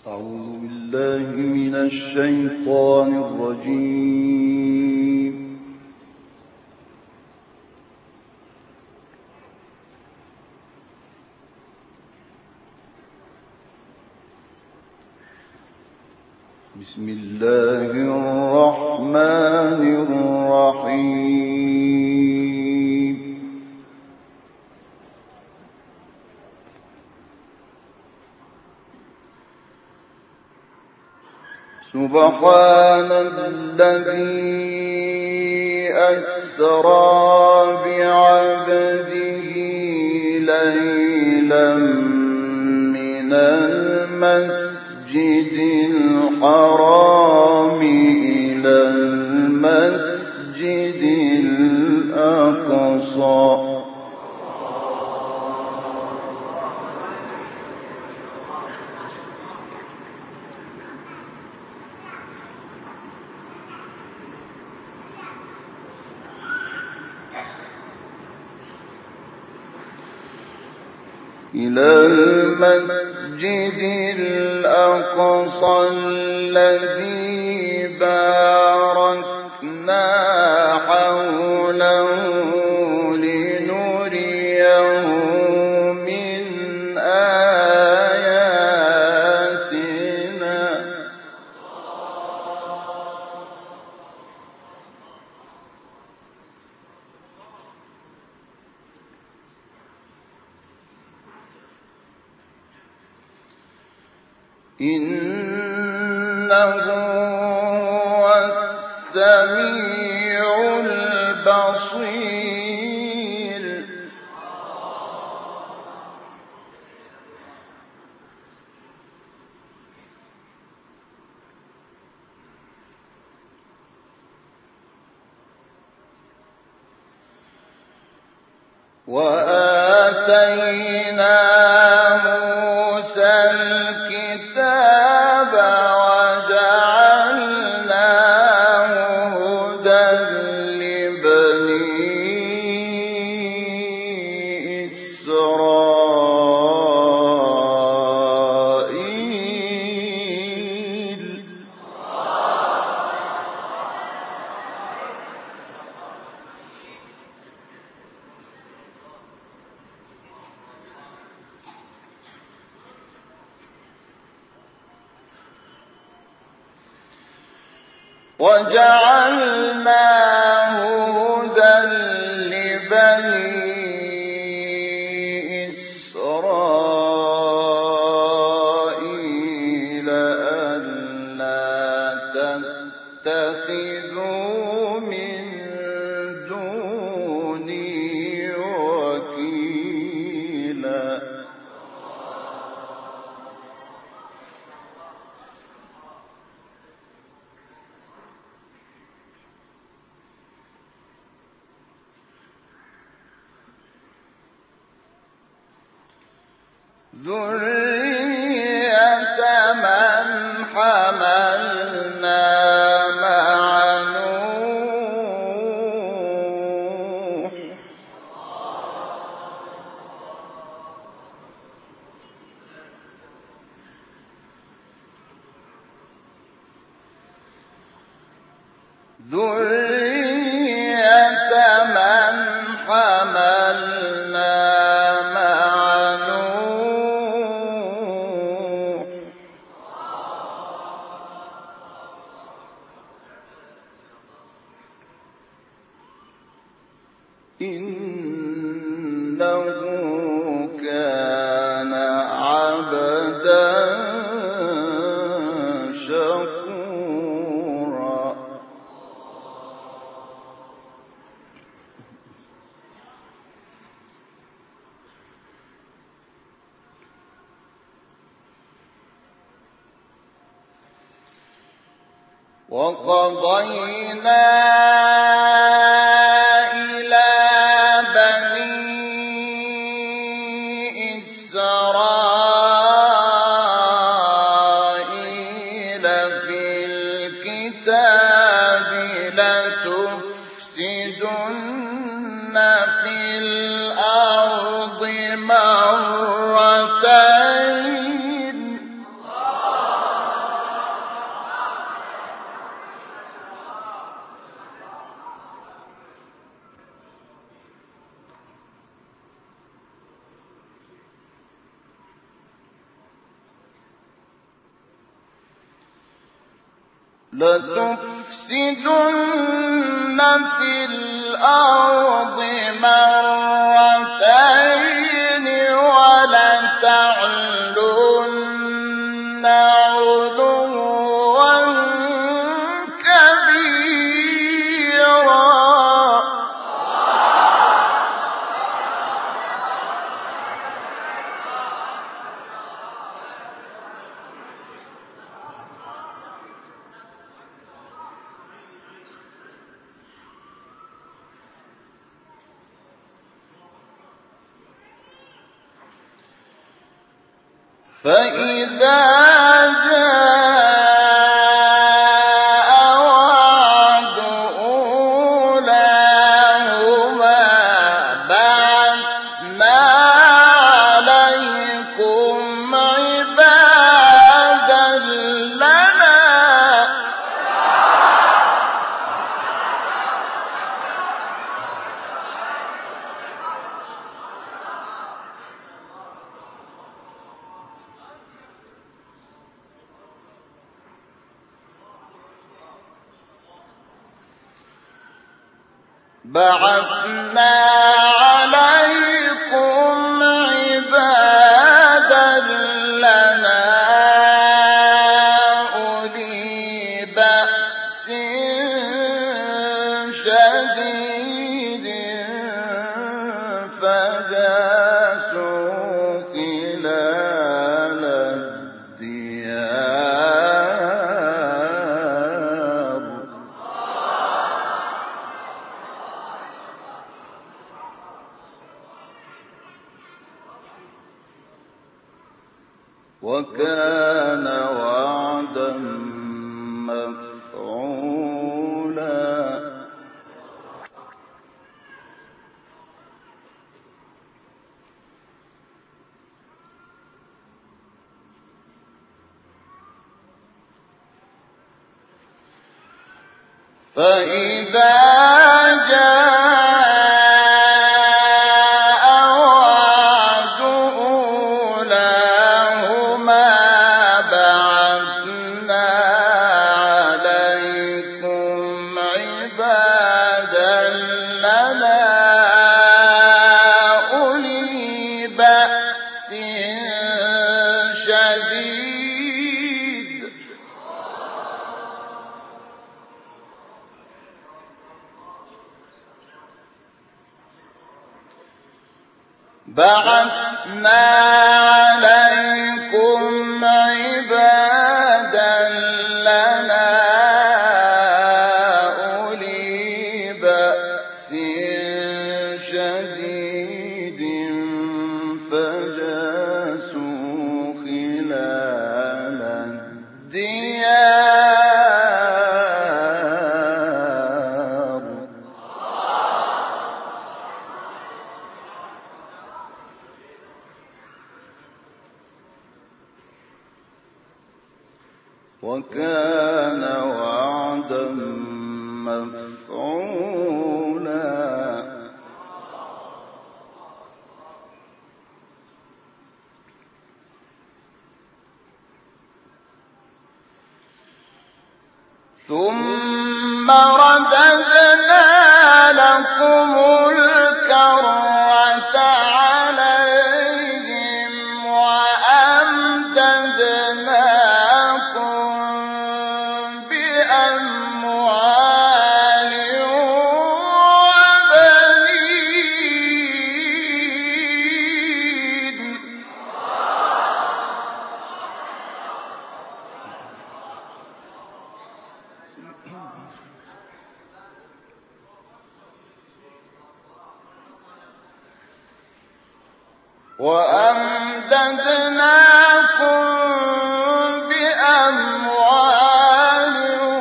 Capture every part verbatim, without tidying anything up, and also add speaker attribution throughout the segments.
Speaker 1: أعوذ بالله من الشيطان الرجيم. بسم الله الرحمن الرحيم. سبحان الذي أسرى بعبده ليلا من المسجد الحرام إلى المسجد الأقصى إلى المسجد الأقصى الذي باركنا حوله لنريه من آياتنا إنه هو السميع البصير. وآتينا موسى الكتاب وجعلناه هدى لبني إسرائيل. وجعلناه هدى لبني إسرائيل ألا تتخذوا من دوني وكيلا. ذرية من حملنا مع نوح. ذرية من حملنا إنه كان عبدا شكورا. وقضينا لتفسدن في الأرض مرتين لتفسدن في الأرض مرتين ولتعلن علوا كبيرا. فإذا جاء وعد أولاهما بعثنا عليكم عبادا لنا بعثنا عليكم عبادا لنا أولي بأس شديد فجاسوا خلال الديار. وكان وعدا مفعولا. فإذا جاء وعد أولاهما بعثنا عليكم عبادا لنا أولي بأس شديد بعثنا عليكم عبادا لنا أولي بأس شديد فجاسوا خلال الديار. وكان وعدا مفعولا. ثم رددنا لكم الكرة عليهم وأمددناكم بأموال وبنين. وأمددناكم بأموال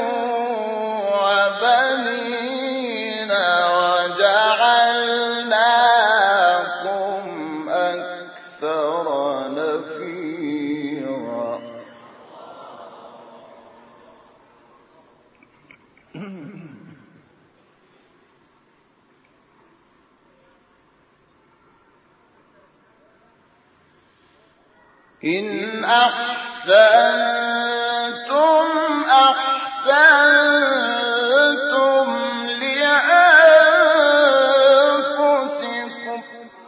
Speaker 1: وبنين وجعلناكم أكثر نفيرا. إن أحسنتم أحسنتم أحسنتم لأنفسكم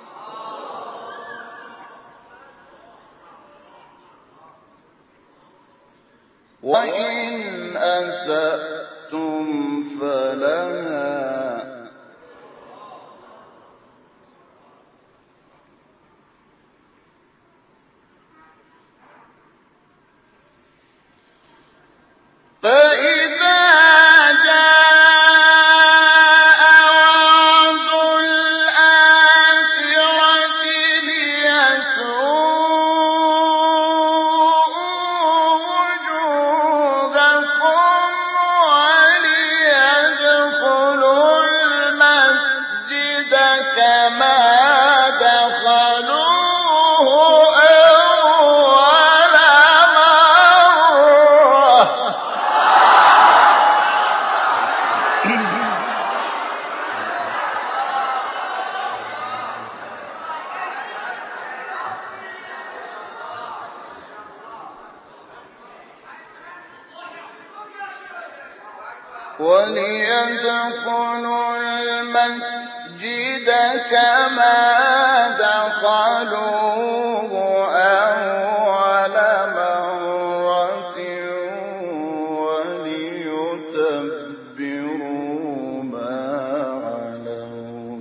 Speaker 1: وإن أسأتم فلها فإذا جاء وعد الآخرة ليسوءوا وجوهكم وليدخلوا المسجد كما دخلوه أول مرة وليدخلوا المسجد كما دخلوه أول مرة وليتبروا ما علوا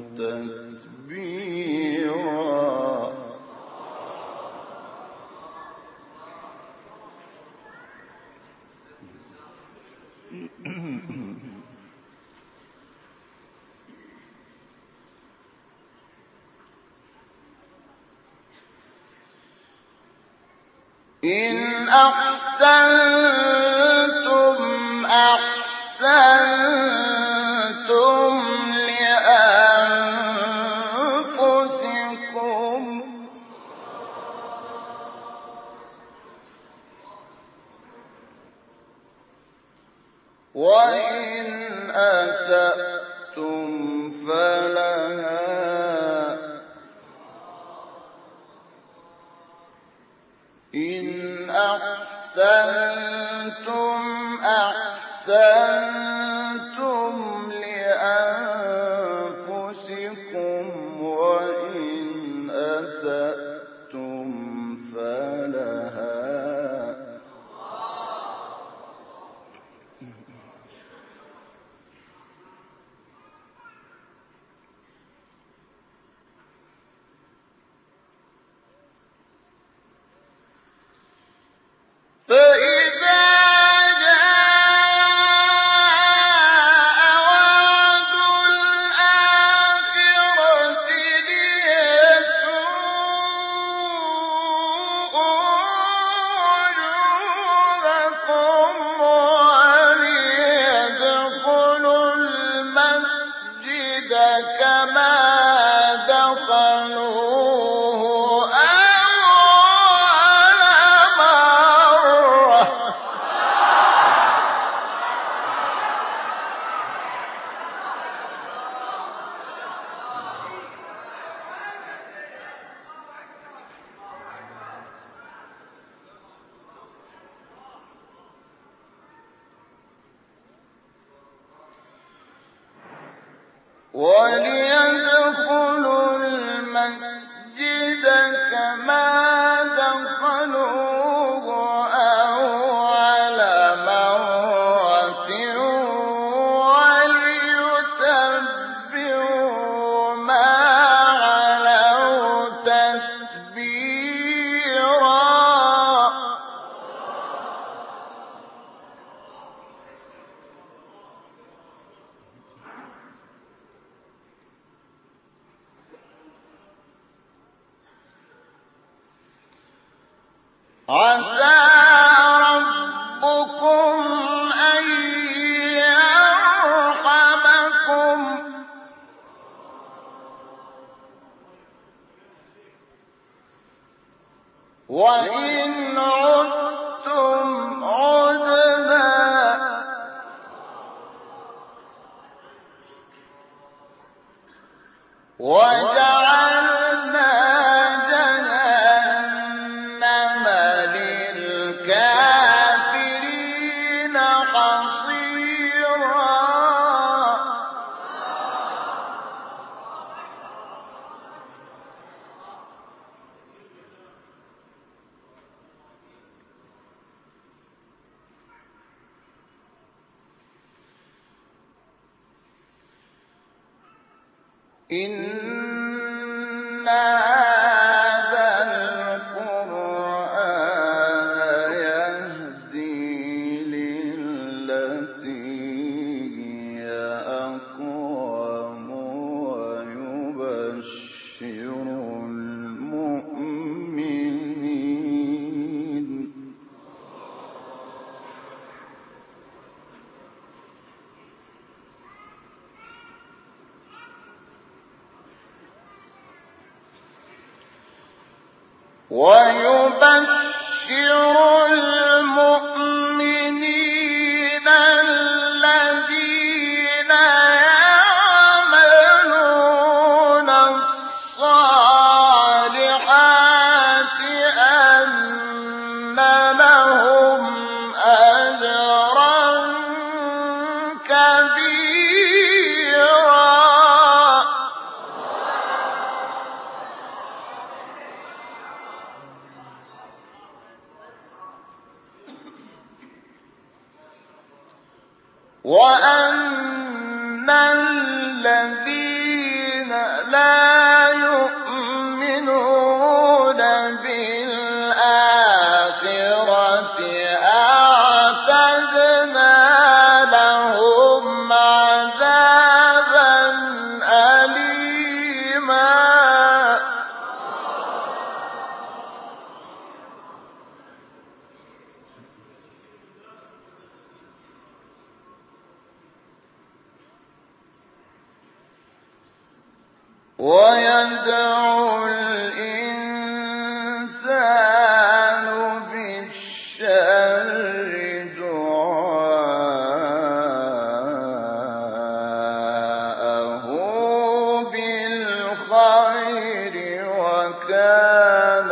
Speaker 1: تتبيرا إن أحسنتم أحسنتم لأنفسكم وإن أسأتم فلها إن أحسنتم أحسنتم لأنفسكم وإن أسأتم فلها فإذا جاء وعد الآخرة ليسوءوا وجوهكم وليدخلوا المسجد كما دخلوه أول مرة وليدخلوا المسجد كما دخلوه أول مرة وليتبروا ما علوا تتبيرا عسى ربكم أن يرحمكم وإن عدتم عدنا وجعلنا جهنم للكافرين حصيرا إن هذا القرآن يهدي للتي هي أقوم ويبشر المؤمنين ويبشر المؤمنين الذين يعملون الصالحات أن لهم أجرا كبيرا وأن الذين لا يؤمنون بالآخرة أعتدنا لهم عذابا أليما ويدعو الإنسان بالشر دعاءه بالخير وكان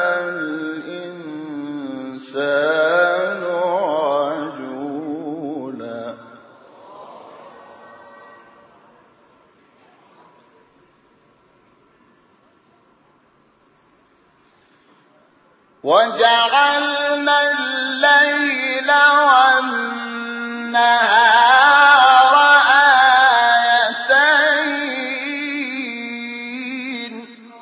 Speaker 1: الإنسان عجولا وجعلنا الليل والنهار آيتين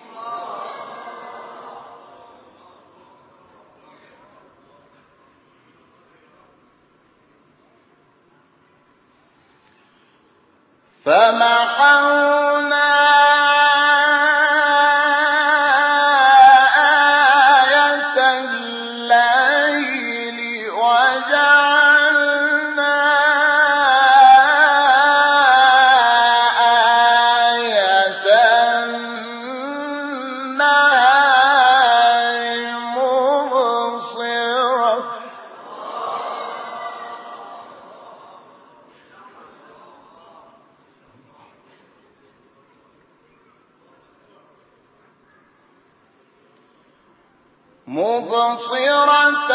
Speaker 1: فمحونا مبصرة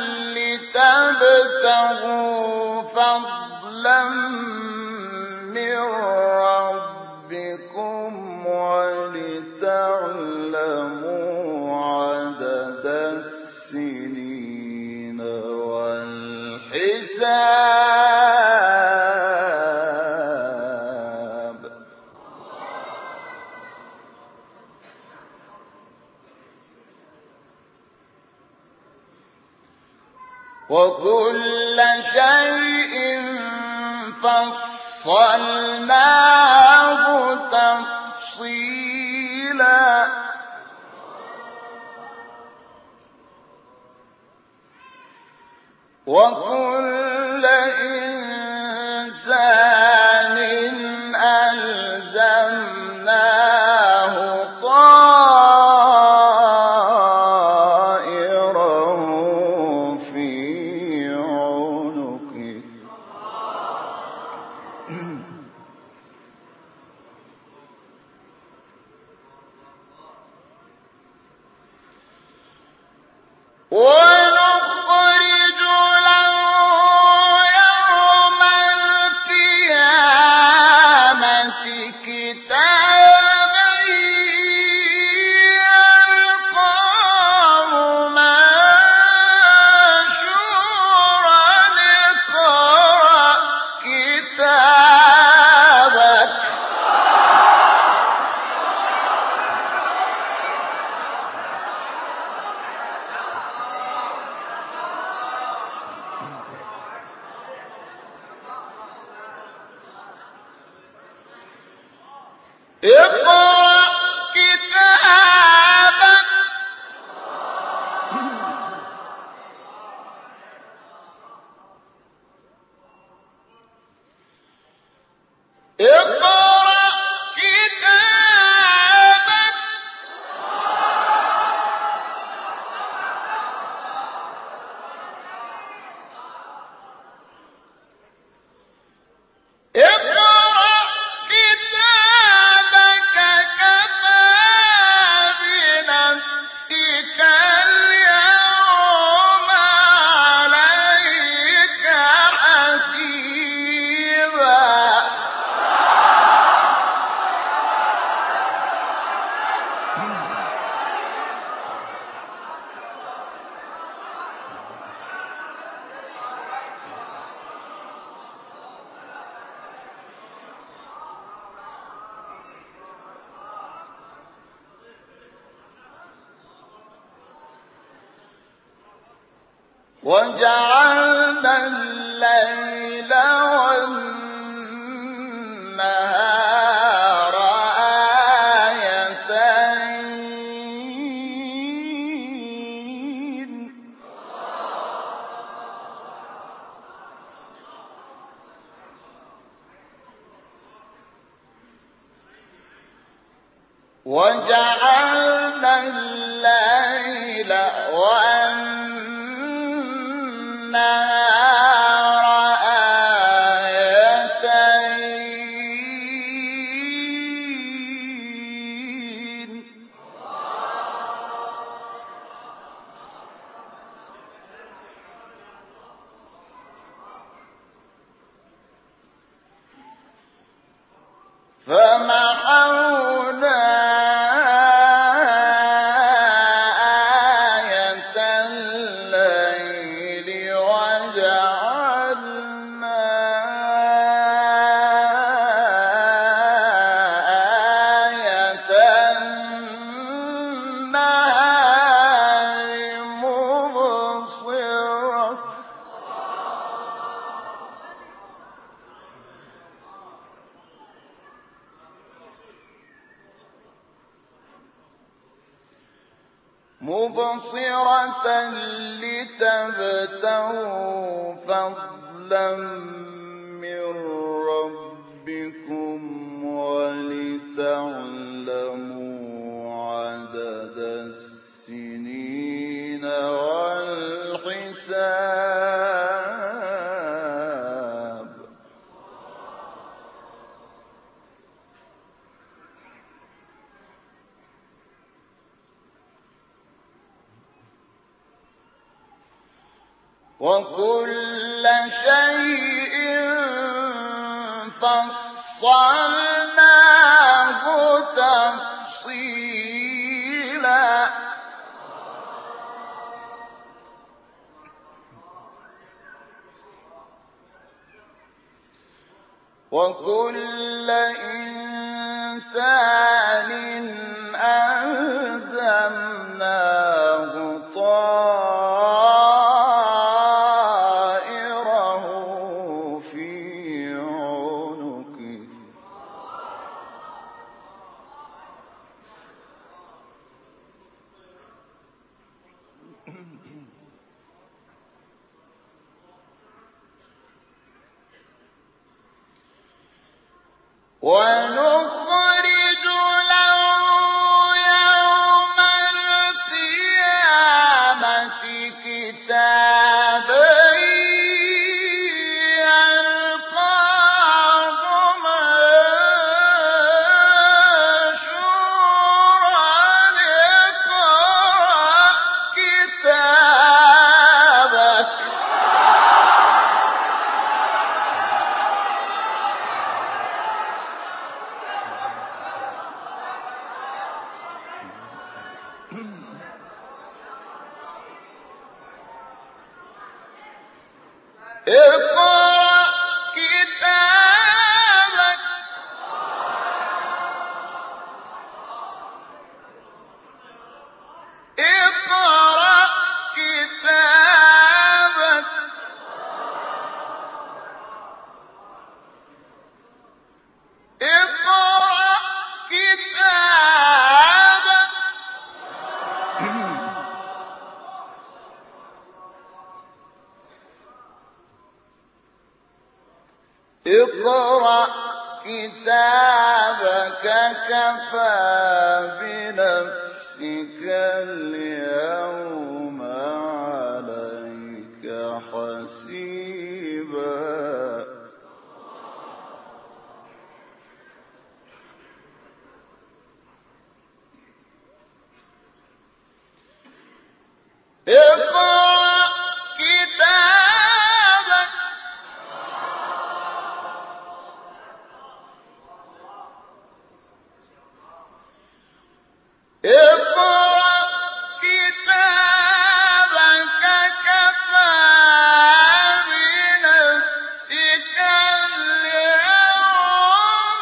Speaker 1: لتبتغوا فضلا من ربكم ولتعلموا عدد السنين والحساب وكل شيء فصلناه تفصيلا وكل إنسان ألزمناه طائره في عنقه ونخرج له اقرأ كتابك اقرأ كتابك اقرأ كتابك كفى بنفسك اليوم عليك حسيبا وجعلنا الليل والنهار آيتين وجعلنا الليل والنهار آيتين فمحونا آية الليل وجعلنا آية النهار مبصرة مبصرة لتبتغوا فضلا من ربكم ولتعلموا عدد السنين والحساب وكل شيء فصلناه تفصيلا وكل إنسان ألزمناه طائره في عنقه ونخرج له يوم القيامة كتابا يلقاه منشورا اقرأ كتابك اقرأ كتابك اقرأ كتابك اقرأ اقرأ كتابك كفى بنفسك اليوم عليك حسيبا اقرأ كتابك اقرأ كتابك كفى بنفسك اليوم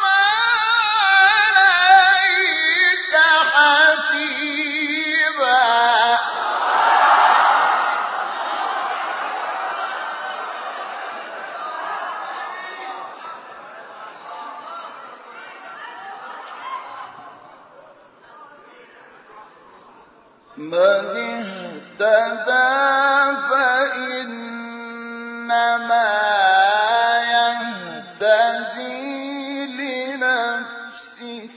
Speaker 1: عليك حسيبا من اهتدى فإنما يهتدي لنفسه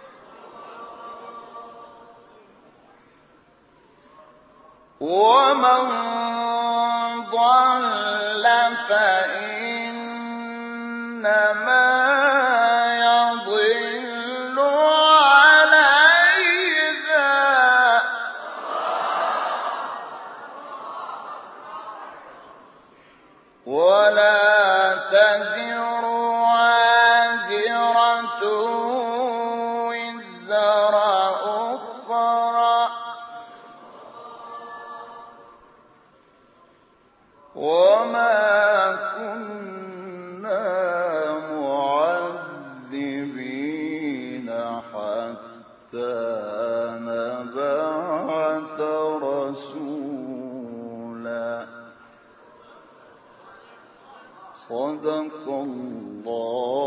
Speaker 1: ومن ضل فإنما يضل عليها ولا تزر وازرة وزر أخرى وما كنا معذبين حتى نبعث رسولا صدق الله